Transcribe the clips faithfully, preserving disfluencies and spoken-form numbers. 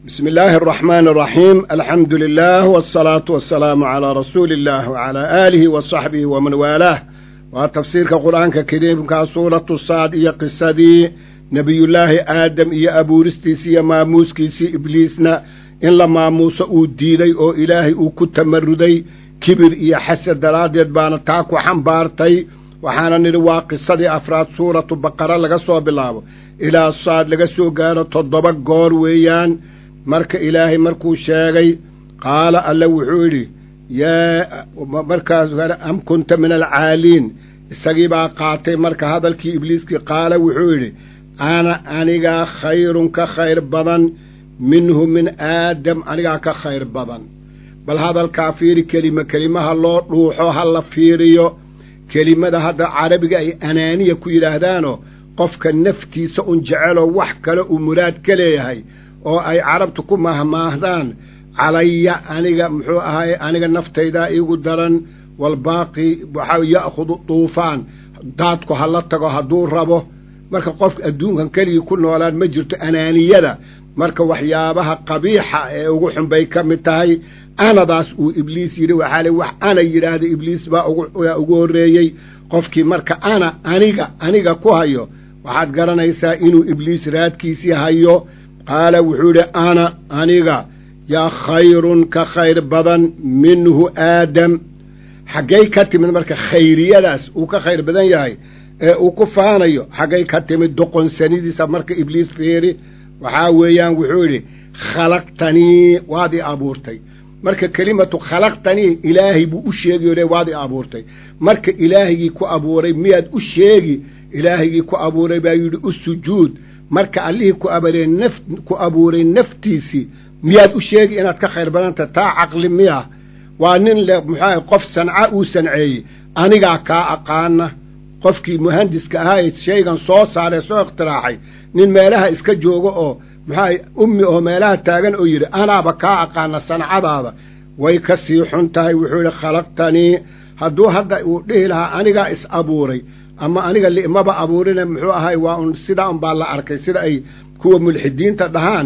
بسم الله الرحمن الرحيم. الحمد لله والصلاة والسلام على رسول الله وعلى آله وصحبه ومن والاه. وتفسير القرآن الكريم كسورة الصاد يا قصدي نبي الله آدم يا أبو رستيسي يا ماموس كيسي إبليسنا إن لما موسى أوديني أو إلهي أو كنت مردي كبر يا حسد دراديت بان تاكو حنبارتي وحانا نروا قصدي أفراد سورة بقرة لغسوا بالله إلى الصاد لغسوا قالوا تضبق قور ويان marka ilaahay markuu sheegay qaala alla wuxuu yidhi yaa markaas am kunta min alcaaliin isagii baa qaatay marka hadalkii ibliiskii qaala wuxuu yidhi ana anigaa khayrun ka khayr badan minhu min aadam anigaa ka khayr badan bal hadalkaa fiiri kelima kelimaha loo dhuuxo ha la fiiriyo kelimada hadda carabiga ay anaaniya ku yidhaahdaanoo qofka naftiisa un jecelo wax kale uu muraad ka leeyahay oo ay carabtu ku mahmaahdaan calaya aniga muxuu ahaay aniga naftayda iigu daran walbaaqi waxa ya'khudhu tuufaan daadku hala tago hadduu rabo marka qof adduunkan kaliya ku noolaan ma jirto anaaniyada marka waxyaabaha qabiixa ee ugu xunbay ka mid tahay anadaas uu ibliis yidhi waxaa le wax ana yidhaahda ibliis baa ugu horreeyey qofkii marka ana aniga aniga ku hayo waxaad garanaysaa inuu ibliis raadkiisii hayo qaala wuxuu yidhi ana aniga yaa khayrun ka khayr badan minhu aadam xaggay ka timid marka khayriyadaas uu ka khayr badan yahay ee uu ku faanayo xaggay ka timid doqonsanidiisa marka ibliis fiiri waxaa weeyaan wuxuu yidhi khalaqtanii waad i abuurtay marka kelimatu khalaqtanii ilaahay buu u sheegayo le waad i abuurtay marka ilaahigii ku abuuray miyaad u sheegi ilaahigii ku abuuray baa yidhi u sujuud marka allihii ku abuuray naf ku abuuray naftiisii miyaad u sheegi inaad ka khayr badanta taa caqli miya waa nin le muxuu qof sanca uu sanceeyey anigaa kaa aqaana qofkii muhandiska ahaa ee shaygan soo saaray soo ikhtiraacay nin meelaha iska jooga oo muxuu ummi oo meelaha taagan oo yidhi anaaba kaa aqaana sancadaada way ka sii xun tahay wuxuu yidhi khalaqtanii hadduu hadda uu dhihi lahaa anigaa is abuuray ama aniga limaba abuurina muxuu ahay waa un sidaa un baa la arkay sida ay kuwa mulxidiinta dhahaan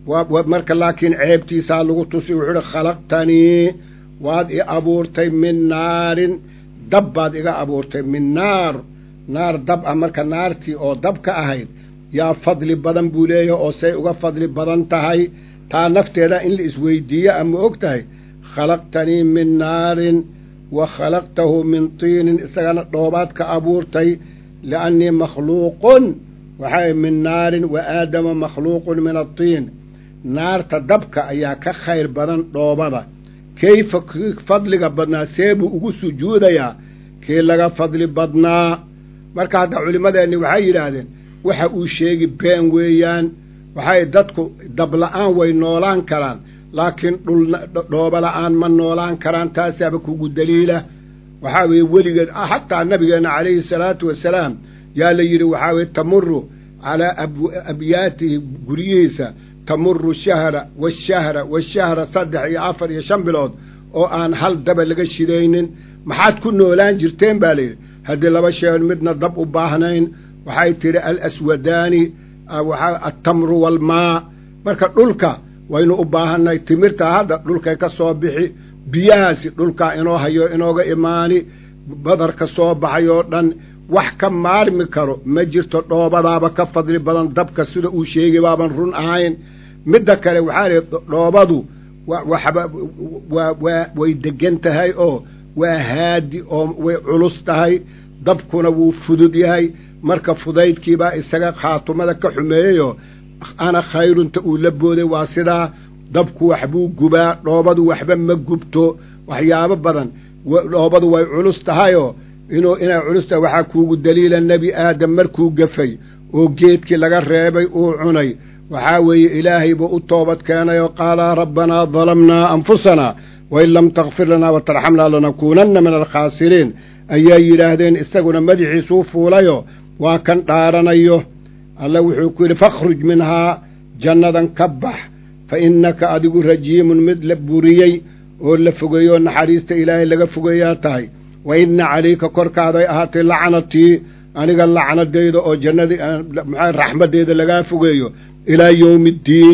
marka laakiin ceebtiisaa lagu tusi wuxuu ihi khalaqtanii waad i abuurtay min naarin dab baad iga abuurtay min naar naar dab ah marka naartii oo dab ka ahayd yaa fadli badan buu leeyahay oo say uga fadli badan tahay taa nafteeda in la isweydiiyo ama og tahay khalaqtanii min naarin wa khalaqtahu min tiinin isagana dhoobaad ka abuurtay liannii makhluuqun waxay min naarin wa aadama makhluuqun min atiin naarta dabka ayaa ka khayr badan dhoobada kayfa kii fadliga badnaa see buu ugu sujuudayaa kii laga fadli badnaa marka hadda culimmadeenni waxay yidhaahdeen waxa uu sheegi been weeyaan waxay dadku dabla-aan way noolaan karaan laakiin dhul dhooba la'aan ma noolaan karaan taasaaba kugu daliila waxaa weeye weligeed xataa nabigeenna calayhi salaatu wasalaam yaa la yidhi waxaa weye tamuru calaa abyaatihi guryihiisa tamuru shahra washahra washahra saddex iyo afar iyo shan bilood oo aan hal daba laga shidaynin maxaad ku noolaan jirteen baa layidhi haddii laba sheegon midna dab u baahnayn waxay tidhi alaswadaani waxaa altamru waalmaa marka dhulka waynu u baahanay timirta hadda dhulkay ka soo bixi biyahaasi dhulkaa inoo hayo inooga imaani badarka soo baxay oo dhan wax ka maarmi karo ma jirto dhoobadaaba ka fadli badan dabka sida uu sheegay baaban run ahayn midda kale waxaa lihi dhoobadu waxba waa waa way degan tahay oo waa haadi oo way culus tahay dabkuna wuu fudud yahay marka fudaydkiibaa isaga khaatumada ka xumeeyeyoo ana khayrunta uu la booday waa sidaa dabku waxbuu gubaa dhoobadu waxba ma gubto waxyaabo badan dhoobadu way culus tahayoo inuu inay culus tahay waxaa kuugu daliila nebi aadam markuu gafay oo geedkii laga reebay uu cunay waxaa weeye ilaahay buu u toobad keenay oo qaala rabbanaa dalamnaa anfusanaa wain lam takfir lanaa watarxamnaa lanakuunanna min alkhaasiriin ayaa yidhaahdeen isaguna madaxiisuu fuulayoo waa kan dhaaranayo alla wuxuu ku yidhi fakhruj minhaa jannadan ka bax fa innaka adigu rajiimun mid la buriyey oo la fogeeyo oo naxariista ilaahay laga fogeeyaa tahay wa inna calayka korkaaday ahaatay lacnatii aniga lacnadayda oo jannadii maxaa raxmaddeeda lagaa fogeeyo ilaa yowmi ddiini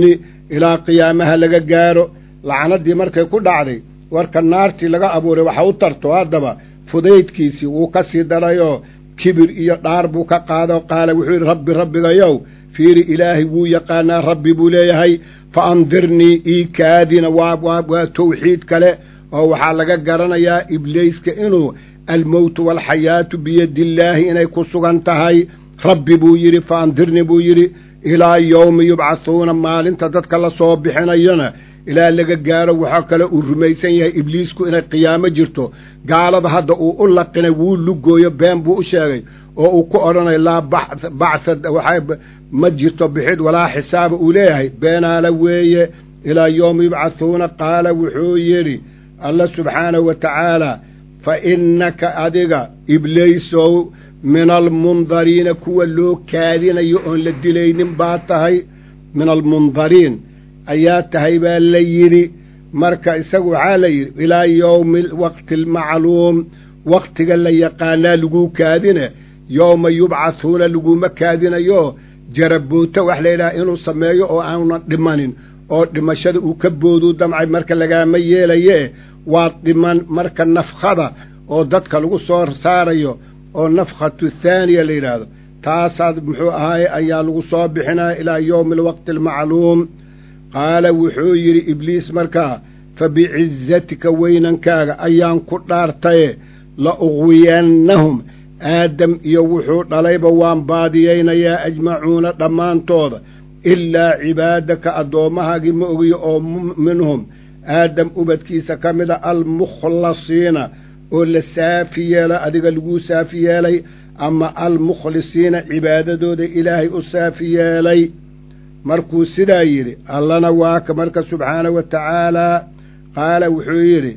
ilaa qiyaamaha laga gaaro lacnadii markay ku dhacday warka naartii laga abuuray waxa u tarto haddaba fudaydkiisii wuu ka sii darayoo kibir iyo dhaar buu ka qaado qaala wuxuu yidhi rabbi rabbigayow fiiri ilaahay wuu yaqaanaa rabbi buu leeyahay fa andirnii ii kaadina waa waa waa tawxiid kale oo waxaa laga garanayaa ibliiska inuu almowtu waalxayaatu biyadillaahi inay ku sugan tahay rabbi buu yidhi fa andirnii buu yidhi ilaa yowmi yubcathuuna maalinta dadka la soo bixinayona ilaa laga gaaro waxaa kale uu rumaysan yahay ibliisku inay qiyaamo jirto gaalada hadda uu u laqinay wuu lugooyo been buu u sheegay oo uu ku odhanay laa bacsa waxay ma jirto bixid walaa xisaaba uu leeyahay beenaala weeye ilaa yowmi yubcathuuna qaala wuxuu yidhi alla subxaanahu wa tacaala fa innaka adiga ibliisow min almundariina kuwa loo kaadinayo oon la dilaynin baa tahay min almundariin ayaa tahay baa la yidhi marka isagu waxaa la yidhi ilaa yowmi waqti almacluum waqtiga la yaqaanaa laguu kaadine yowma yubcathuuna laguma kaadinayo jaraboota wax layidhaha inuu sameeyo oo aanan dhimanin oo dhimashada uu ka booduu damcay marka lagaama yeelaye waa dhiman marka nafkhada oo dadka lagu soo saarayo oo nafkhatu thaaniya la yidhaahdo taasaad muxuu ahaaye ayaa lagu soo bixinaya ilaa yowmi alwaqti almacluum qaala wuxuu yidhi ibliis markaa fa bicizatika weynankaaga ayaan ku dhaartaye la uqwiyannahum aadam iyo wuxuu dhalayba waan baadiyaynayaa ajmacuuna dhammaantooda ilaa cibaadaka addoommahaagii ma ogiyo oo minhum aadam ubadkiisa ka mida almukhlasiina oo la saafi yeela adiga laguu saafi yeelay ama almukhlisiina cibaadadooda ilaahay u saafi yeelay markuu sidaa yidhi allana waa ka marka subxaanahu wa tacaalaa qaala wuxuu yidhi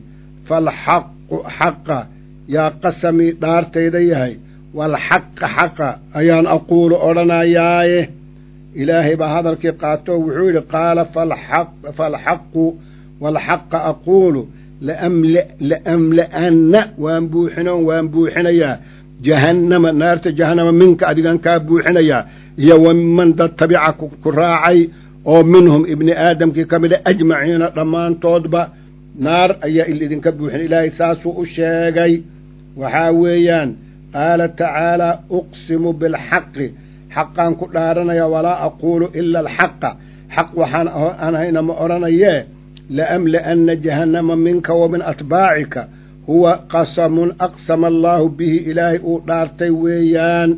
falxaqu xaqa yaa qasamii dhaartayda yahay walxaqa xaqa ayaan aquulu odhanayaaye ilaahay baa hadalkii qaatoo wuxuu yidhi qaala falxaqu walxaqa aquulu laamla'anna waan buuxinoon waan buuxinayaa jahannama naarta jahannama minka adigan kaa buuxinayaa iyo waman dad tabica ku raacay oo minhum ibni aadamkii ka mida ajmaciina dhammaantoodba naar ayaa il idinka buuxin ilaahay saasuu u sheegay waxaa weeyaan qaala tacaalaa uqsimu bilxaqi xaqaan ku dhaaranaya walaa aquulu ila alxaqa xaq waxaan anhayna ma odhanayee laamla'anna jahannama minka wa min atbaacika huwa qasamun aqsama allaahu bihi ilaahay uu dhaartay weeyaan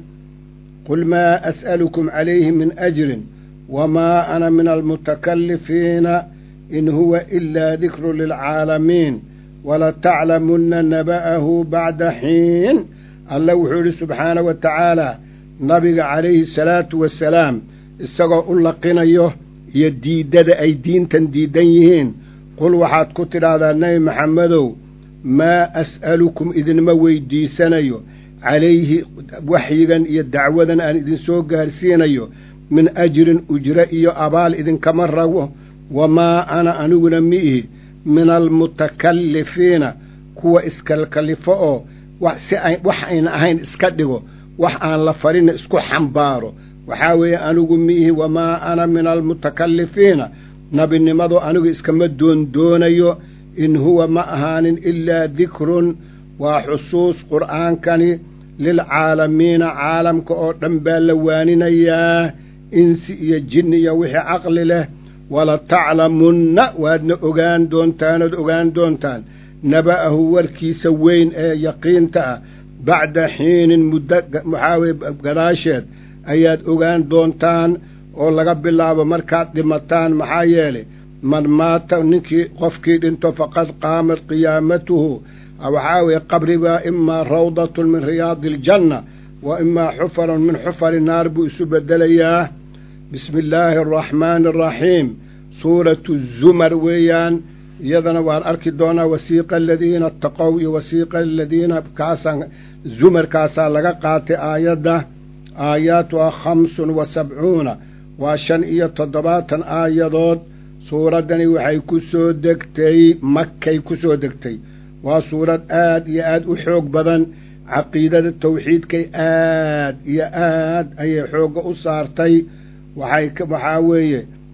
qul maa as'alukum calayhi min ajrin wamaa ana min almutakallifiina in huwa ilaa dikru lilcaalamiin walataclamunna naba'ahu bacda xiin alla wuxuu yidhi subxaanahu wa tacaalaa nabiga calayhi salaatu wasalaam isagoo u laqinayo iyo diiddada ay diintan diidan yihiin qul waxaad ku tidhaahdaa nebi maxamedow maa as'alukum idinma weydiisanayo calayhi waxyigan iyo dacwadan aan idinsoo gaarsiinayo min ajrin ujre iyo abaal idinkama rago wamaa ana aniguna miihi min almutakallifiina kuwa iskalkalifo oo wax ayna ahayn iska dhigo wax aan la farinna isku xambaaro waxaa weeye anigu miihi wamaa ana min almutakallifiina nabinimadu anigu iskama doondoonayo in huwa ma ahaanin ilaa dikrun waa xusuus qur'aankani lilcaalamiina caalamka oo dhan baa la waaninayaa insi iyo jinni iyo wixii caqli leh walataclamunna waadna ogaan doontaanood ogaan doontaan naba'ahu warkiisa weyn ee yaqiinta ah bacda xiinin muddo waxaaweye gadaasheed ayaad ogaan doontaan oo laga bilaabo markaad dhimataan maxaa yeelay man maata ninkii qofkii dhinto faqad qaamat qiyaamatuhu waxaa weeye qabrigaa imaa rawdatun min riyaadi aljanna wa imaa xufarun min xufari naar buu isu bedelayaa bismi illaahi araxmaani araxiim suuratu zumar weeyaan iyadana waan arki doonaa wasiiqa aladiina ataqow iyo wasiiqa aladiina kaasaan zumarkaasaa laga qaatay aayadda aayaatuha khamsun wa sabcuuna waa shan iyo toddobaatan aayadood suuraddani waxay ku soo degtay makay ku soo degtay waa suurad aad iyo aad u xoog badan caqiidada tawxiidkay aad iyo aad ayay xoogga u saartay waxay waxaa weeye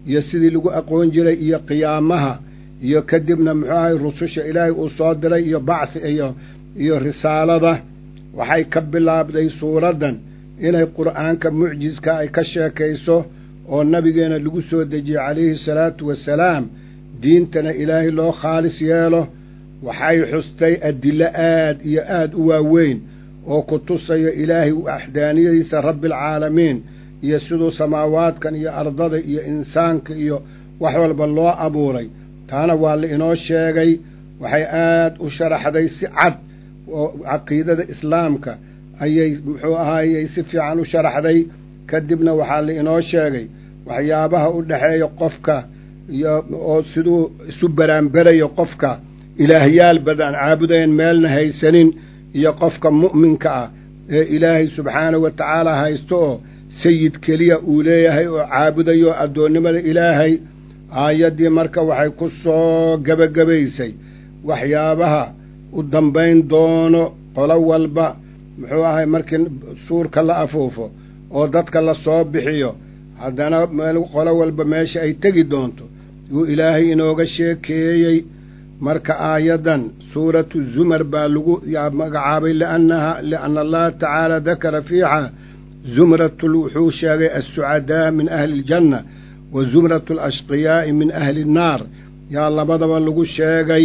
iyo sidii lagu aqoon jiray iyo qiyaamaha iyo kadibna muxuu ahay rususha ilaahay uu soo diray iyo bacsi iyo iyo risaalada waxay ka bilaabday suuraddan inay qur'aanka mucjiska ay ka sheekayso oo nabigeena lagu soo dejiyey calayhi salaatu wasalaam diintana ilaahay loo khaalis yeelo waxay xustay adilo aad iyo aad u waaweyn oo ku tusayo ilaahay waxdaaniyadiisa rabbialcaalamiin iyo siduu samaawaadkan iyo ardada iyo insaanka iyo wax walba loo abuuray taana waa la inoo sheegay waxay aad u sharaxday si cad oo caqiidada islaamka ayay muxuu ahaayey si fiican u sharaxday kadibna waxaa la inoo sheegay waxyaabaha u dhexeeya qofka iyo oo siduu isu baraanberayo qofka ilaahyaal badan caabudayn meelna haysanin iyo qofka mu'minka ah ee ilaahay subxaanahu wa tacaala haysto oo sayid keliya uu leeyahay oo caabudayo addoonnimada ilaahay aayaddii marka waxay ku soo gebagabaysay waxyaabaha u dambayn doono qolo walba muxuu ahay markii suurka la afuufo oo dadka la soo bixiyo haddana meel qolo walba meesha ay tegi doonto yuu ilaahay inooga sheekeeyey marka aayaddan suuratu zumar baa lagu yaa magacaabay liannaha lianna allaha tacaala dakara fiiha zumratul wuxuu sheegay assucadaa min ahli iljanna wa zumratu alashqiyaa'i min ahli innaar yaa labadaba lagu sheegay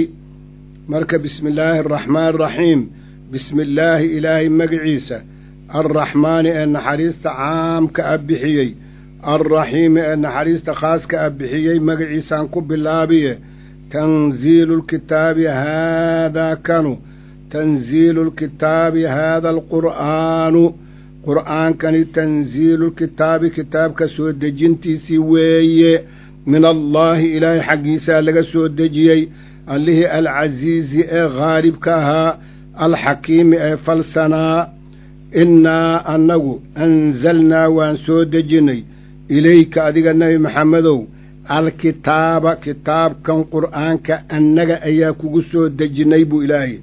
marka bismi illaahi araxmaani araxiim bismi illaahi ilaahay magiciisa alraxmaani ee naxariista caamka ah bixiyey alraxiimi ee naxariista khaaska ah bixiyey magaciisaan ku bilaabiye tanziilu lkitaabi haadaa kanu tanziilu lkitaabi haada alqur'aanu qur'aankani tanziilu lkitaabi kitaabka soo dejintiisii weeye min allaahi ilaahay xaggiisaa laga soo dejiyey allihii alcasiizi ee khaalibka ahaa alxakiimi ee falsanaa innaa annagu anzalnaa waan soo dejinnay ilayka adiga nebi maxamedow alkitaaba kitaabkan qur'aanka annaga ayaa kugu soo dejinnay buu ilaahay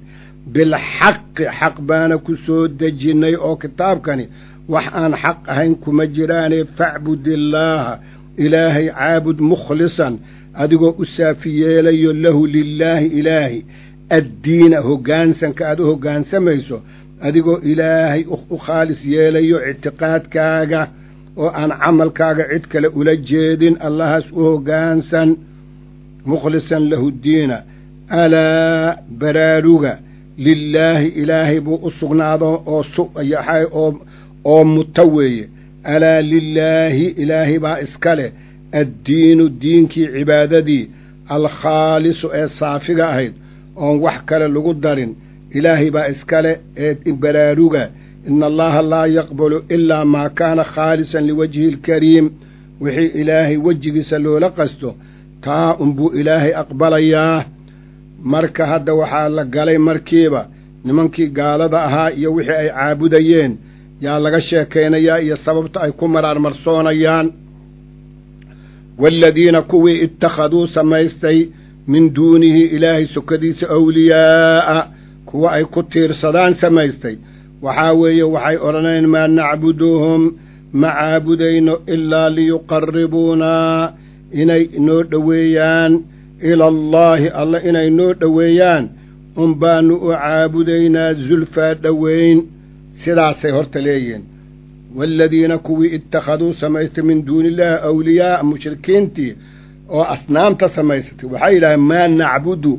bilxaqi xaq baana ku soo dejinnay oo kitaabkani wax aan xaq ahayn kuma jiraane facbudillaaha ilaahay caabud mukhlisan adigoo u saafi yeelayo lahu lilaahi ilaahi addiina hoggaansanka aad u hoggaansamayso adigoo ilaahay u khaalis yeelayo ictiqaadkaaga oo aan camalkaaga cid kale ula jeedin allahaas u hoggaansan mukhlisan lahu diina alaa baraaruga lilaahi ilaahay buu u sugnaado oo suyahay oo oo muta weeye alaa lilaahi ilaahay baa iska leh addiinu diinkii cibaadadii alkhaalisu ee saafiga ahayd oon wax kale lagu darin ilaahay baa iska leh ee baraaruga ina allaha laa yaqbalu ilaa maa kaana khaalisan liwajhi alkariim wixii ilaahay wejigiisa loola qasto taa unbuu ilaahay aqbalayaa marka hadda waxaa la galay markiiba nimankii gaalada ahaa iyo wixii ay caabudayeen yaa laga sheekaynayaa iyo sababta ay ku maraarmarsoonayaan waaladiina kuwii ittakhaduu samaystay min duunihi ilaahay sokadiisa awliyaa'a kuwa ay ku tiirsadaan samaystay waxaa weeye waxay odhanayeen maa nacbuduhum ma caabudayno ilaa liyuqarribuunaa inay noo dhoweeyaan ila allaahi alla inay noo dhoweeyaan un baanu u caabudaynaa zulfaa dhoweyn sidaasay horta leeyihiin waaladiina kuwii ittakhaduu samaystay min duuni illaahi awliyaa'a mushrikiintii oo asnaamta samaysatay waxay yidhaaheen maa nacbudu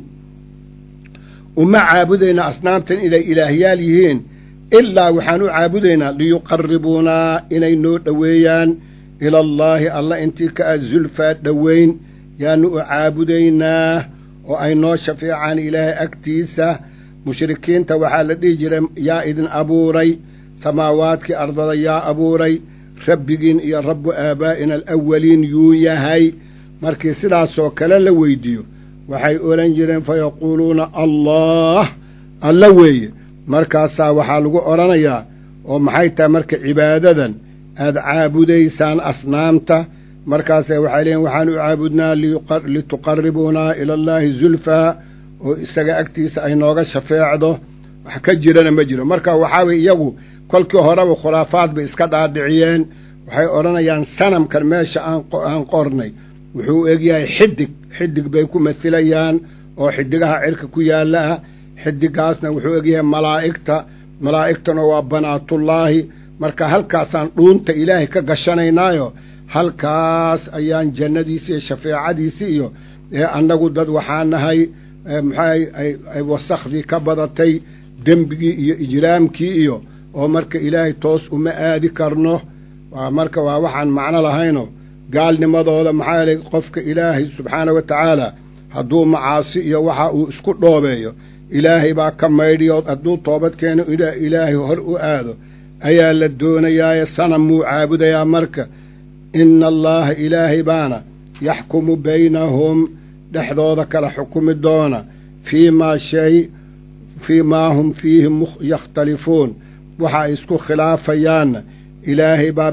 uma caabudayna asnaamtan inay ilaahyaal yihiin ilaa waxaan u caabudaynaa liyuqarribuunaa inay noo dhoweeyaan ila allaahi alla intii ka ah zulfaa dhoweyn yaanu u caabudaynaa oo ay noo shafeecaan ilaahay agtiisa mushrikiinta waxaa la dhihi jiray yaa idin abuuray samaawaadkii ardada yaa abuuray rabbigiin iyo rabbu aabaa'ina alawaliin yuu yahay markii sidaasoo kale la weydiiyo waxay odhan jireen fa yaquuluuna allaah alla weeye markaasaa waxaa lagu odhanayaa oo maxay tahay marka cibaadadan aad caabudaysaan asnaamta markaase waxay leeyiin waxaan u caabudnaa lituqarribuunaa ila allaahi zulfaa oo isaga agtiisa ay nooga shafeecdo wax ka jirana ma jiro marka waxaa way iyagu kolkii horeba khuraafaad bay iska dhaadhiciyeen waxay odhanayaan sanamkan meesha aan aan qornay wuxuu egyahay xidig xidig bay ku masilayaan oo xidigaha cirka ku yaalla ah xidigaasna wuxuu egyahay malaa'igta malaa'igtana waa banaatullaahi marka halkaasaan dhuunta ilaahay ka gashanaynaayo halkaas ayaan jannadiisi iyo shafeecadiisi iyo ee annagu dad waxaa nahay maxay ay wasakhdii ka badatay dembigii iyo ijraamkii iyo oo marka ilaahay toos uma aadi karno waa marka waa waxaan macno lahayno gaalnimadooda maxaa yeelay qofka ilaahay subxaana wa tacaala hadduu macaasi iyo waxa uu isku dhoobeeyo ilaahay baa ka maydhiyo hadduu toobad keeno ilaahay hor u aado ayaa la doonayaaye sanam muu caabudayaa marka ina allaha ilaahay baana yaxkumu baynahum dhexdooda kala xukumi doona fii maa shay fii maa hum fiihi yakhtalifuun waxa ay isku khilaafayaanna ilaahay baa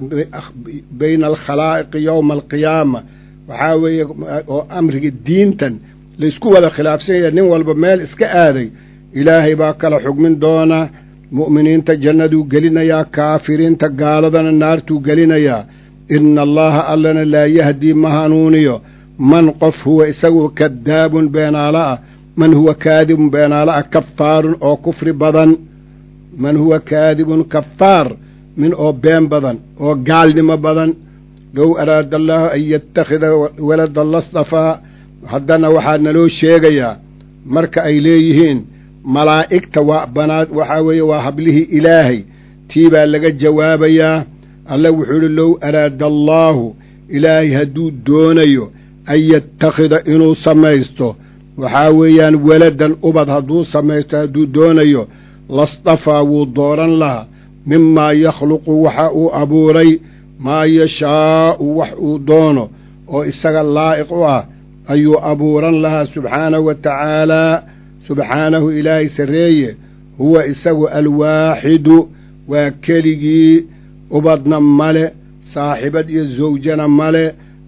bayna alkhalaa'iqi yowma alqiyaama waxaa weeye oo amriga diintan laysku wada khilaafsan yahay nin walba meel iska aaday ilaahay baa kala xugmin doona mu'miniinta jannaduu gelinayaa kaafiriinta gaaladana naartuu gelinayaa ina allaha allana laa yahdii ma hanuuniyo man qof huwa isagu kadaabun beenaala ah man huwa kaadibun beenaala ah kafaarun oo kufri badan man huwa kaadibun kafaar min oo been badan oo gaalnimo badan low araada allaahu an yattakhida waladan lastafaa haddana waxaa naloo sheegayaa marka ay leeyihiin malaa'igta waa banaad waxaa weeye waa hablihii ilaahay tii baa laga jawaabayaa alle wuxuu idhi low araada allaahu ilaahay hadduu doonayo an yattakhida inuu samaysto waxaa weeyaan waladan ubad hadduu samaysto hadduu doonayo lastafaa wuu dooran lahaa mimaa yakhluqu waxa uu abuuray maa yashaa'u wax uu doono oo isaga laa'iq u ah ayuu abuuran lahaa subxaanahu wa tacaalaa subxaanahu ilaahay sarreeye huwa isagu alwaaxidu waa keligii ubadna male saaxibad iyo zawjana male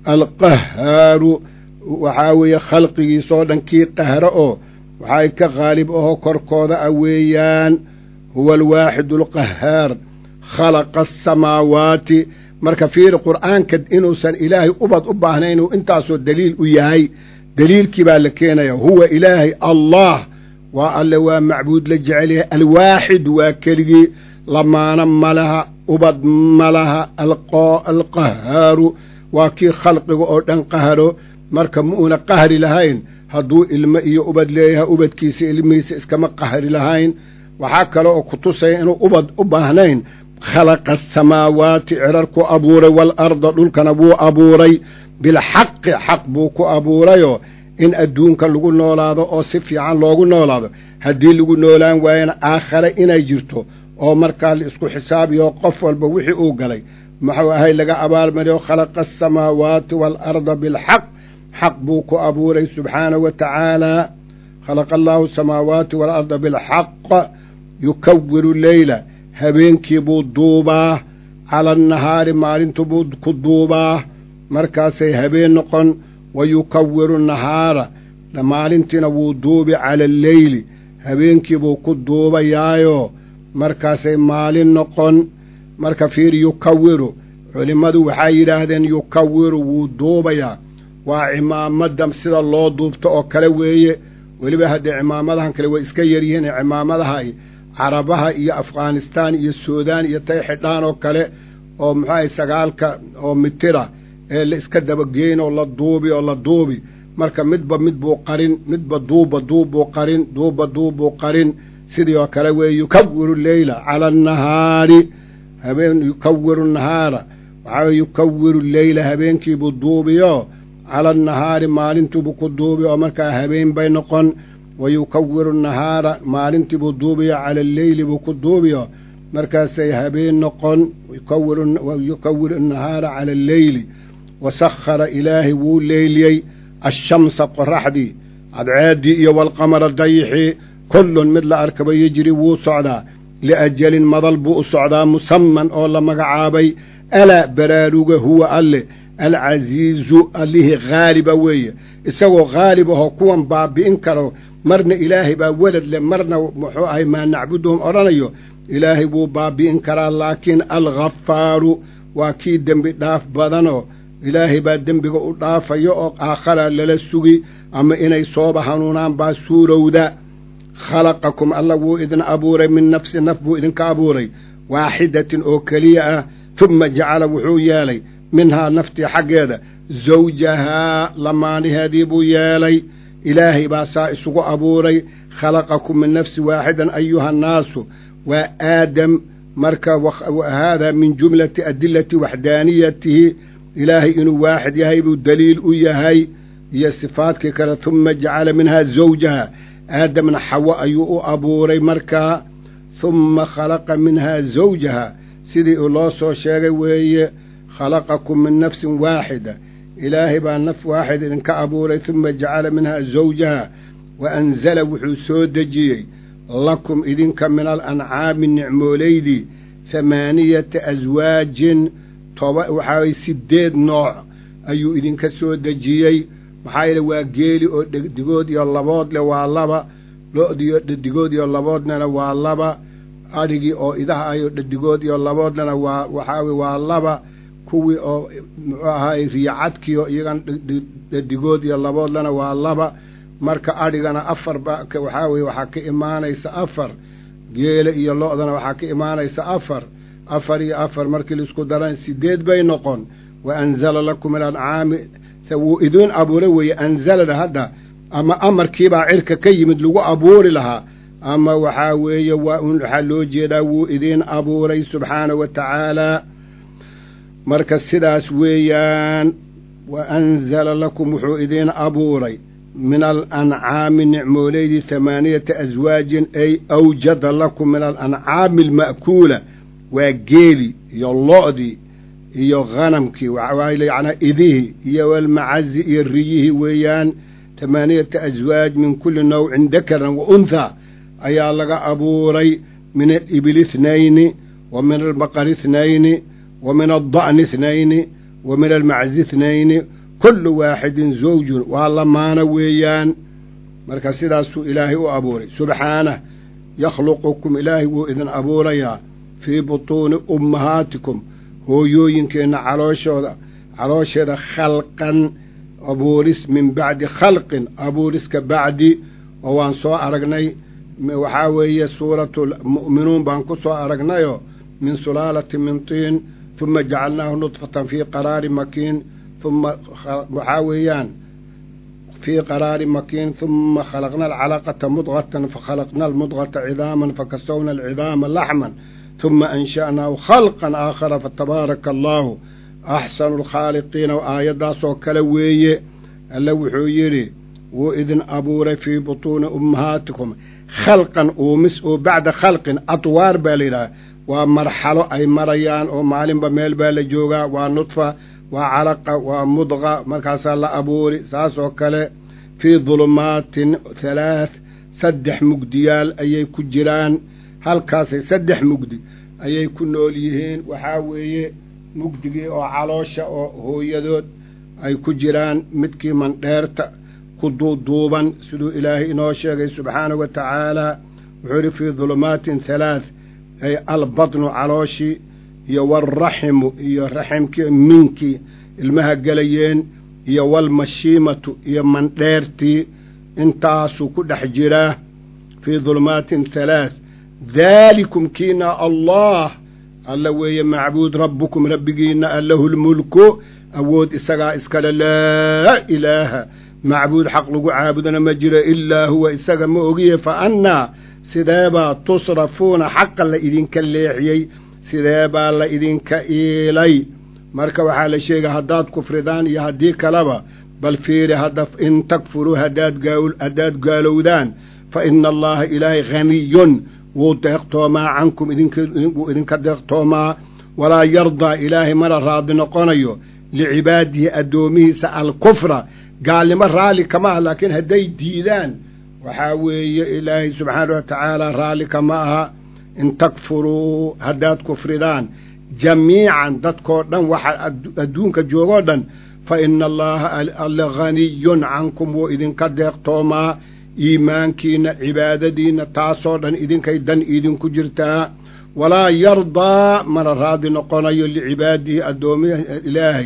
alqahaaru waxaa weeye khalqigiisoo dhan kii qahro oo waxay ka qaalib aho korkooda ah weeyaan huwa alwaaxidu alqahaar khalaqa asamaawaati marka fiiri qur'aanka inuusan ilaahay ubad u baahnayn inuu intaasoo daliil u yahay daliilkii baa la keenaya huwa ilaahay allah waa alle waa macbuud la jecel yahay alwaaxid waa keligii lamaana ma laha ubad ma laha alqahaaru waa kii khalqiga oo dhan qaharo marka ma uuna qahri lahayn hadduu ilmo iyo ubad leeyahay ubadkiisa ilmihiisa iskama qahri lahayn waxaa kale oo ku tusaya inuu ubad u baahnayn khalaqa asamaawaati cirarku abuuray waalarda dhulkana wuu abuuray bilxaqi xaq buu ku abuurayoo in adduunka lagu noolaado oo si fiican loogu noolaado haddii lagu noolaan waayana aakhare inay jirto oo markaa la isku xisaabiyo qof walba wixii uu galay muxuu ahay laga abaalmariyo khalaqa asamaawaati waalarda bilxaq xaq buu ku abuuray subxaanahu wa tacaalaa khalaqa allaahu asamaawaati waalarda bilxaq yukawiru leyla habeenkii buu duubaa cala annahaari maalintu buu ku duubaa markaasay habeen noqon wa yukawiru nahaara maalintiina wuu duubi cala alleyli habeenkii buu ku duubayaayoo markaasay maalin noqon marka fiir yukawiru culimmadu waxay yidhaahdeen yukawiru wuu duubayaa waa cimaamada sida loo duubto oo kale weeye weliba haddee cimaamadahan kale way iska yaryihiin ee cimaamadaha carabaha iyo afghanistaan iyo suudaan iyo tay xidhaan oo kale oo muxuahay sagaalka oo mitira ee la iska dabageyn oo la duubi oo la duubi marka midba mid buu qarin midba duubba duub buu qarin duubba duub buu qarin sidii oo kale weeye yukawiru leyla cala annahaari habeen yukawiru nahaara waxaa weye yukawiru leyla habeenkiibuu duubiyo cala annahaari maalintiibuu ku duubi oo markaa habeen bay noqon wa yukawiru nahaara maalintiibuu duubiyo cala alleyli buu ku duubiyo markaasay habeen noqon yukawiru nahaara cala alleyli wasakhara ilaahay wuu leyliyey ashamsa qoraxdii cadceeddii iyo walqamara dayixii kullun mid la arkaba yejri wuu socdaa liajalin madal buu u socdaa musamman oo la magacaabay alaa baraaruga huwa alle alcasiizu allihii haaliba weeye isagoo haalib ahoo kuwan baabi'in karo marna ilaahay baa welad leh marna muxuu ahay maa nacbuduhum odhanayo ilaahay wuu baabi'in karaa laakiin alghafaaru waa kii dembi dhaaf badanoo ilaahay baa dembiga u dhaafayo oo aakhara lala sugi ama inay sooba hanuunaan baa suurowda khalaqakum alla wuu idin abuuray min nafsi naf buu idinka abuuray waaxidatin oo keliya ah humma jacala wuxuu yeelay minhaa naftii xaggeeda zawjahaa lamaaniheedii buu yeelay ilaahay baa saa isugu abuuray khalaqakum min nafsi waaxidan ayuha annaasu waa aadam marka haadaa min jumlati adilati waxdaaniyatihi ilaahay inuu waaxid yahay buu daliil u yahay iyo sifaadkii kale humma jacala minhaa zawjaha aadamna xawo ayuu u abuuray markaa humma khalaqa minhaa zawjaha sidii uu loo soo sheegay weeye khalaqakum min nafsin waaxida ilaahay baa naf waaxid idinka abuuray humma jacala minhaa zawjaha wa anzala wuxuu soo dejiyey lakum idinka min alancaami nicmooleydii hamaaniyata aswaajin toba waxaa sideed nooc ayuu idinka soo dejiyey maxaa yeele waa geeli oo dhedigood iyo labood leh waa laba lo-diyo dhedigood iyo laboodnana waa laba adhigii oo idaha ayo dhedigood iyo laboodnana waa waxaawe waa laba kuwii oo muxuu ahaay riyacadkiio iyagan dhedigood iyo laboodlana waa laba marka adhigana afar ba waxaa weye waxaa ka imaanaysa afar geela iyo lo-dana waxaa ka imaanaysa afar afar iyo afar markii laisku daran sideed bay noqon wa anzala lakum min ancaami wuu idiin abuuray weeye anzalada hadda ama amarkiibaa cirka ka yimid lagu abuuri lahaa ama waxaa weeye waa un waxaa loo jeedaa wuu idiin abuuray subxaana wa tacaalaa marka sidaas weeyaan wa anzala lakum wuxuu idiin abuuray min alancaami nicmooleydii hamaaniyata aswaajin ay awjada lakum min alancaami alma'kuula waa geeli iyo lo-dii iyo hanamkii waxaa yacnaa idihii iyo walmacazi iyo riyihii weeyaan tamaaniyata aswaaj min kulli nawcin dakaran wa unthaa ayaa laga abuuray min alibili ithnayni wa min albaqari ithnayni wa min adda'ni ithnayni wa min almaczi ithnayni kullu waaxidin zawjun waa lamaana weeyaan marka sidaasuu ilaahay u abuuray subxaanah yakhluqukum ilaahay wuu idin abuurayaa fii butuuni ummahaatikum hooyooyinkeenna calooshooda caloosheeda khalqan abuuris min bacdi khalqin abuuris ka bacdi oo waan soo aragnay waxaa weeye suuratu mu'minuun baan ku soo aragnayoo min sulaalati min tiin huma jacalnaahu nudfatan fii qaraari makiin huma waxaa weeyaan fii qaraari makiin huma khalaqna alcalaqata mudgatan fakhalaqna almudgata cidaaman fakasawna alcidaama laxman huma ansha'naahu khalqan aakhara fatabaaraka allaahu axsanu alkhaaliqiina aayaddaasoo kale weeye alle wuxuu yidhi wuu idin abuuray fii butuuni ummahaatikum khalqan uumis oo bacda khalqin adwaar baa la yidhaha waa marxalo ay marayaan oo maalinba meel baa la joogaa waa nudfa waa calaqa waa mudqa markaasaa la abuuri saas oo kale fii dulumaatin halaath saddex mugdiyaal ayay ku jiraan halkaasay saddex mugdi ayay ku nool yihiin waxaa weeye mugdigii oo caloosha oo hooyadood ay ku jiraan midkii mandheerta ku duuduuban siduu ilaahay inoo sheegay subxaanahu wa tacaalaa wuxuu yidhi fii dulumaatin halaath ay albadnu calooshii iyo walraximu iyo raximkii minkii ilmaha gelayeen iyo walmashiimatu iyo mandheertii intaasuu ku dhex jiraa fii dulumaatin halaath daalikum kiina allah alla weeye macbuud rabbukum rabbigiinna allahu lmulku awood isagaa iskale laa ilaaha macbuud xaq lagu caabudana ma jiro ilaa huwa isaga ma ogiye fa annaa sideebaa tusrafuuna xaqa la idinka leexiyey sideebaa la idinka iilay marka waxaa la sheegay haddaad kufridaan iyo haddii kaleba bal fiiri hadda in takfuruu haddaad haddaad gaalowdaan fa ina allaha ilaahay haniyun wuu deeqtoomaa cankum idinkwuu idinka deeqtoomaa walaa yardaa ilaahay mana raadi noqonayo licibaadihi addoomihiisa alkufra gaalnimo raalli kama ah laakiin hadday diidaan waxaa weeye ilaahay subxaana wa tacaala raalli kama aha in takfuruu haddaad kufridaan jamiican dadkoo dhan waxa adduunka joogoo dhan fa ina allaha alla haniyun cankum wuu idinka deeqtoomaa iimaankiina cibaadadiinna taasoo dhan idinkay dan idinku jirtaa walaa yardaa mana raadi noqonayo licibaadihi addoomiha ilaahay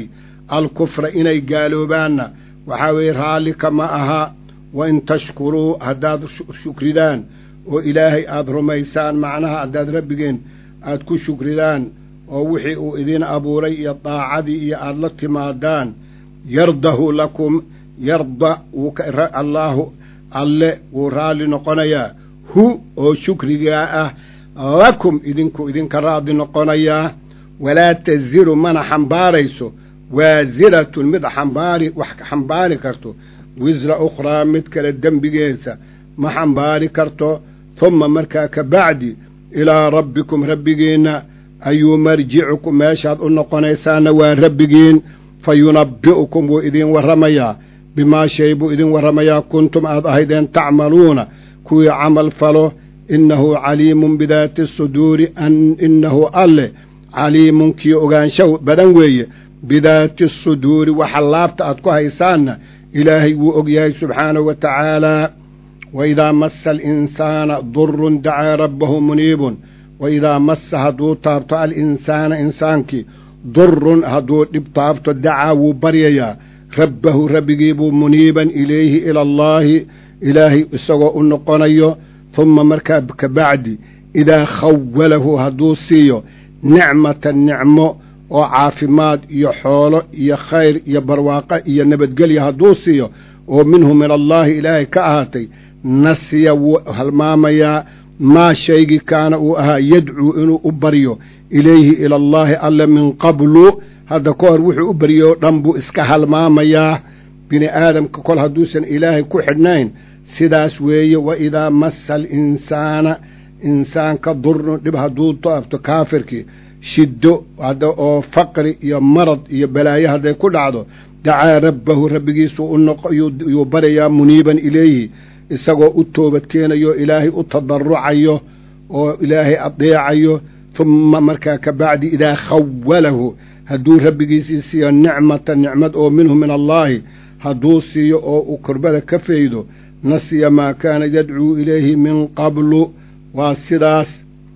alkufra inay gaaloobaanna waxaa weeye raalli kama aha wa in tashkuruu haddaad shukridaan oo ilaahay aada rumaysaan macnaha haddaad rabbigeen aad ku shukridaan oo wixii uu idin abuuray iyo daacadii iyo aada la timaadaan yardahu lakum yarda allaahu alle wuu raalli noqonayaa hu oo shukrigaa ah lakum idinku idinka raadi noqonayaa walaa taziru mana xambaarayso waasiratun mid xambaari wax xambaari karto wisra ukhraa mid kale dembigeesa ma xambaari karto humma markaa ka bacdi ilaa rabbikum rabbigiinna ayuu marjicukum meeshaad u noqonaysaana waa rabbigiin fa yunabbi'ukum wuu idin warramayaa bimaa shay buu idin warramayaa kuntum aad ahaydeen tacmaluuna kuwii camal falo innahu caliimun bidaati suduuri innahu alle caliimun kii ogaansho badan weeye bidaati suduuri waxa laabta aad ku haysaanna ilaahay wuu og yahay subxaanahu wa tacaalaa waidaa massa alinsaana durun dacaa rabbahu muniibun waidaa massa hadduu taabto alinsaana insaankii durun hadduu dhib taabto dacaa wuu baryayaa rabbahu rabbigii buu muniiban ilayhi ila allaahi ilaahay isagoo u noqonayo humma markaa ka bacdi idaa khawalahu hadduu siiyo nicmatan nicmo oo caafimaad iyo xoolo iyo khayr iyo barwaaqo iyo nabadgelya hadduu siiyo oo minhu min allaahi ilaahay ka ahaatay nasiya wuu halmaamayaa maa shaygii kaana uu ahaa yadcuu inuu u baryo ilayhi ila allaahi alle min qablu hadda ka hor wuxuu u baryo o dhan buu iska halmaamayaa bini aadamka kol hadduusan ilaahay ku xidhnayn sidaas weeye wa idaa massa alinsaana insaanka durun dhib hadduu taabto kaafirkii shiddo hadda oo faqri iyo marad iyo balaayo hadday ku dhacdo dacaa rabbahu rabbigiisuu u noqo yuu baryayaa muniiban ilayhi isagoo u toobad keenayo ilaahay u tadarrucayo oo ilaahay adeecayo humma markaa ka bacdi idaa khawalahu hadduu rabbigiisii siiyo nicmata nicmad oo minhu min allaahi hadduu siiyo oo uu kurbada ka faydo nasiya maa kaana yadcuu ilayhi min qablu waa sidaas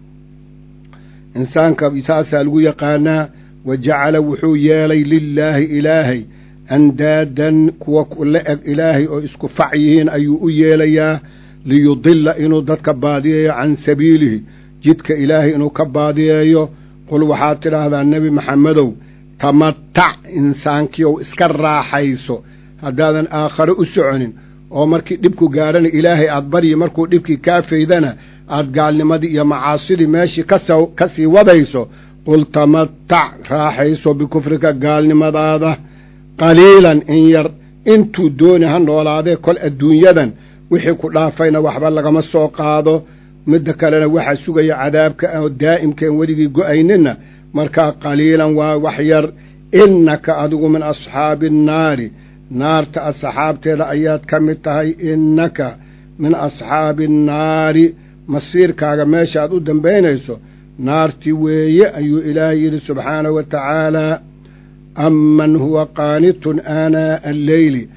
insaanka saasaa lagu yaqaanaa wa jacala wuxuu yeelay lilaahi ilaahay andaadan kuwa la eg ilaahay oo isku fac yihiin ayuu u yeelayaa liyudilla inuu dadka baadiyeeyo can sabiilihi jidka ilaahay inuu ka baadiyeeyo qul waxaad tidhaahdaa nebi maxamedow tamatac insaankiiow iska raaxayso haddaadan aakhare u soconin oo markii dhibku gaarhana ilaahay aad baryi markuu dhibkii kaa faydana aad gaalnimadii iyo macaasidii meeshii kaso ka sii wadayso qul tamatac raaxayso bikufrika gaalnimadaada qaliilan in yar intuu dooni ha noolaadee kol adduunyadan wixii ku dhaafayna waxba lagama soo qaado midda kalena waxaa sugaya cadaabka oo daa'imkeen weligii go'aynina markaa qaliilan waa wax yar innaka adigu min asxaabi annaari naarta asxaabteeda ayaad ka mid tahay innaka min asxaabi annaari masiirkaaga meeshaaad u dambaynayso naartii weeye ayuu ilaahay yidhi subxaanahu wa tacaalaa amman huwa qaanitun aanaa'a alleyli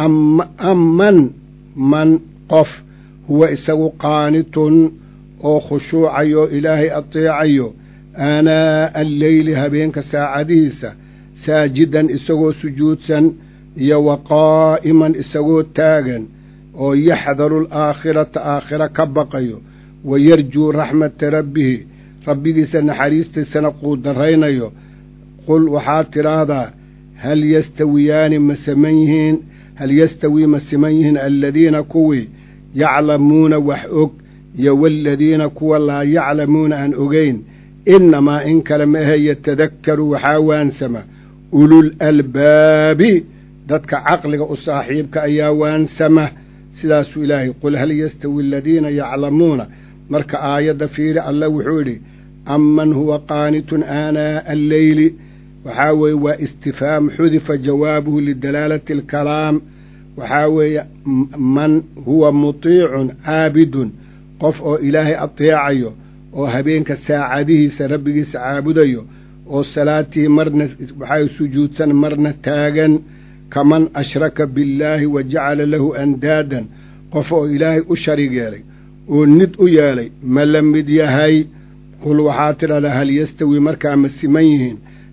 amman man qof huwa isagu qaanitun oo khushuucayo ilaahay ateecayo aanaa'a alleyli habeenka saacadihiisa saajidan isagoo sujuudsan iyo wa qaa'iman isagoo taagan oo yaxdaru alaakhirata aakhira ka baqayo wa yarjuu raxmata rabbihi rabbigiisa naxariistiisana quudaraynayo qul waxaad tidhaahdaa hal yastawiyaani ma siman yihiin hal yastawii ma siman yihiin aladiina kuwii yaclamuuna wax og iyo waaladiina kuwa laa yaclamuuna aan ogayn innamaa in kale ma ahe yatadakkaru waxaa waansama ulul albaabi dadka caqliga u saaxiibka ayaa waansama sidaasuu ilaahay qul hal yastawi aladiina yaclamuuna marka aayadda fiiri allah wuxuu yidhi amman huwa qaanitun aanaa'a alleyli waxaa weeye waa istifhaam xudifa jawaabuhu lidalaalati alkalaam waxaa weeye man huwa mutiicun caabidun qof oo ilaahay ateecayo oo habeenka saacadihiisa rabbigiisa caabudayo oo salaatii marna waxaa sujuudsan marna taagan kaman ashraka billaahi wa jacala lahu andaadan qof oo ilaahay u shariig yeelay oo nid u yeelay ma la mid yahay qul waxaa tidhahdaa hal yastawi markaa ma siman yihiin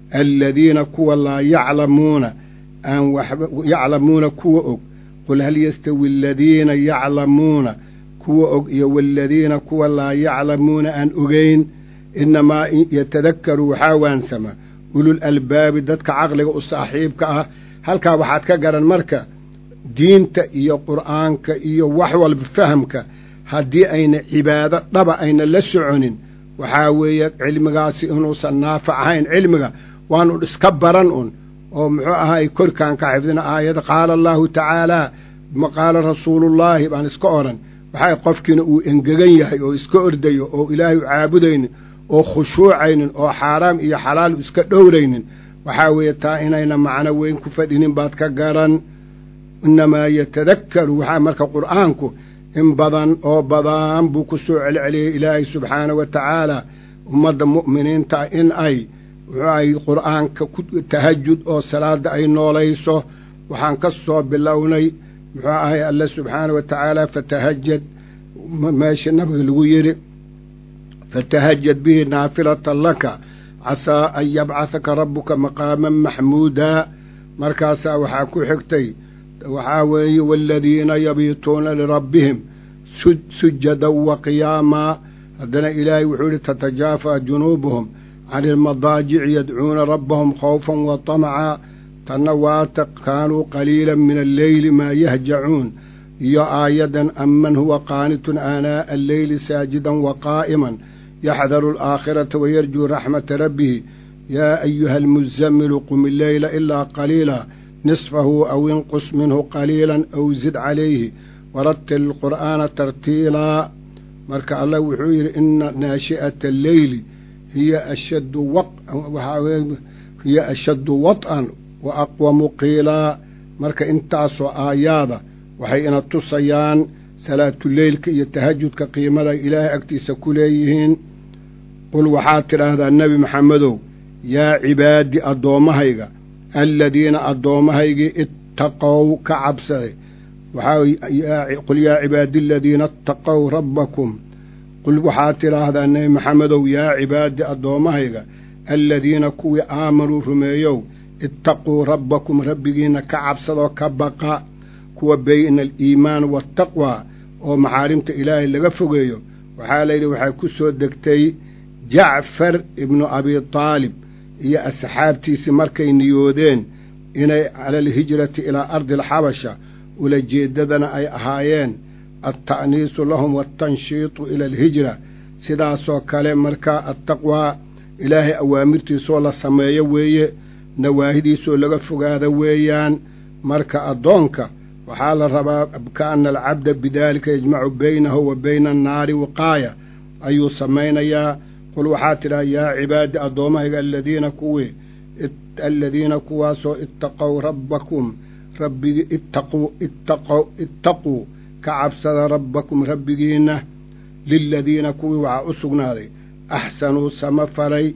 aladiina kuwa laa yaclamuuna aan waxba yaclamuuna kuwa og qul hal yastawi aladiina yaclamuuna kuwa og iyo waaladiina kuwa laa yaclamuuna aan ogeyn innamaa yatadakkaru waxaa waansama ulul albaabi dadka caqliga u saaxiibka ah halkaa waxaad ka garan marka diinta iyo qur'aanka iyo wax walba fahamka haddii ayna cibaado dhaba ayna la soconin waxaa weeye cilmigaasi inuusan naafic ahayn cilmiga waanu iska baran un oo muxuu ahaay korkaan ka xifdina aayada qaala allaahu tacaalaa ma qaala rasuulullaahi baan iska odhan waxay qofkiina uu engegan yahay oo iska ordayo oo ilaahay u caabudaynin oo khushuucaynin oo xaaraam iyo xalaal iska dhowraynin waxaa weeye taa inayna macno weyn ku fadhinin baad ka garan innamaa yatadakkaru waxaa marka qur'aanku in badan oo badan buu ku soo celceliyey ilaahay subxaanahu wa tacaala ummadda mu'miniinta in ay wuxuu ay qur'aanka ku tahajud oo salaadda ay noolayso waxaan ka soo bilownay muxuu ahay alle subxaanahu wa tacaala fatahajad meesha nabiga lagu yidhi fatahajad bihi naafilatan laka casaa an yabcahaka rabbuka maqaaman maxmuudaa markaasaa waxaa ku xigtay waxaa weeye waaladiina yabiituuna lirabbihim sujadan wa qiyaamaa haddana ilaahay wuxuu yidhi tatajaafaa junuubuhum can ilmadaajici yadcuuna rabbahum khawfan wa tamacaa tanna waata kaanuu qaliilan min alleyli maa yahjacuun iyo aayadan amman huwa qaanitun aanaa'a alleyli saajidan wa qaa'iman yaxdaru alaakhirata wayarjuu raxmata rabbihi yaa ayuha almuzammilu qum illeyla ilaa qaliila nisfahu aw inqus minhu qaliilan aw zid calayhi warattil alqur'aana tartiilaa marka allah wuxuu yidhi ina naashi'ata alleyli hiya ashaddu hiya ashaddu wad'an wa aqwamu qiilaa marka intaasoo aayaada waxay ina tusayaan salaatuleylka iyo tahajudka qiimada ilaahay agtiisa ku leeyihiin qul waxaad tidhaahdaa nebi maxamedow yaa cibaadi addoommahayga aladiina addoomahaygii ittaqow ka cabsaday waxaa qul yaa cibaadi aladiina ittaqow rabbakum qul waxaad tidhaahdaa nebi maxamedow yaa cibaadi addoommahayga aladiina kuwii aamanuu rumeeyow ittaquu rabbakum rabbigiinna ka cabsadoo ka baqa kuwa bayna aliimaan waataqwa oo maxaarimta ilaahay laga fogeeyo waxaa layidhi waxay ku soo degtay jacfar ibnu abi taalib iyo asxaabtiisii markay niyoodeen inay cala alhijrati ilaa ardi alxabasha ulajeeddadana ay ahaayeen alta'niisu lahum waatanshiitu ila alhijra sidaasoo kale markaa attaqwaa ilaahay awaamirtiisoo la sameeyo weeye nawaahidiisoo laga fogaada weeyaan marka addoonka waxaa la rabaa kaana alcabda bidaalika yajmacu baynahu wa bayna annaari wiqaaya ayuu samaynayaa qul waxaa tidhaha yaa cibaadi addoommahayga aladiina kuwii aladiina kuwaasoo ittaqow rabbakum rabbigi ittaquu ittaqow ittaquu ka cabsada rabbakum rabbigiinna liladiina kuwii waxaa u sugnaaday axsanuu sama falay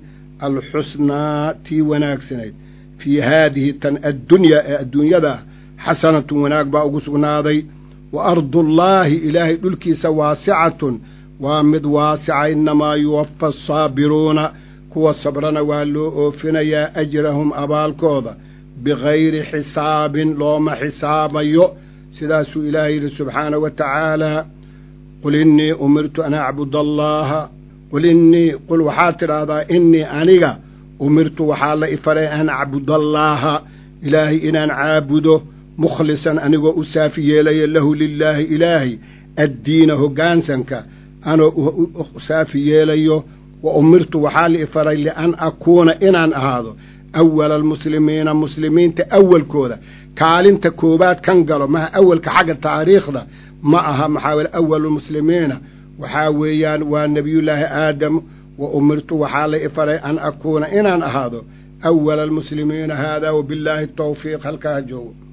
alxusnaa tii wanaagsanayd fii haadihi tan addunyaa ee adduunyada xasanatun wanaag baa ugu sugnaaday wa ardullaahi ilaahay dhulkiisa waasicatun waa mid waasica innamaa yuwaffa asaabiruuna kuwa sabrana waa loo oofinayaa ajrahum abaalkooda bikayri xisaabin looma xisaabayo sidaasuu ilaahay yidhi subxaanahu wa tacaalaa qul innii umirtu an acbuda allaaha qul innii qul waxaad tidhaahdaa innii aniga umirtu waxaa la ifaray an acbudallaaha ilaahay inaan caabudo mukhlisan anigoo u saafi yeelaya lahu lilaahi ilaahay addiina hoggaansanka anoo u saafi yeelayo wa umirtu waxaa la ifaray lian akuuna inaan ahaado awala almuslimiina muslimiinta awalkooda kaalinta koowaad kan galo maha awalka xagga taariikhda ma aha maxaa wele awalulmuslimiina waxaa weeyaan waa nebiyullaahi aadam wa umirtu waxaa la ifaray an akuuna inaan ahaado awala almuslimiina haadaa wabillaahi tawfiiq halkaa joogo